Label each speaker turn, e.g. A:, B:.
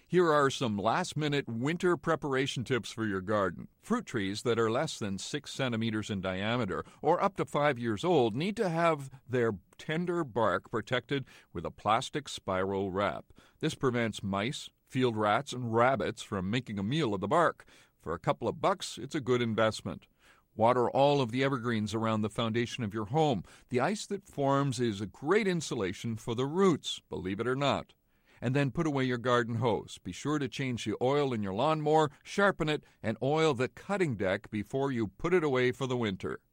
A: Here are some last-minute winter preparation tips for your garden. Fruit trees that are less than 6 centimeters in diameter or up to 5 years old need to have their tender bark protected with a plastic spiral wrap. This prevents mice, field rats, and rabbits from making a meal of the bark. For a couple of bucks, it's a good investment. Water all of the evergreens around the foundation of your home. The ice that forms is a great insulation for the roots, believe it or not. And then put away your garden hose. Be sure to change the oil in your lawnmower, sharpen it, and oil the cutting deck before you put it away for the winter.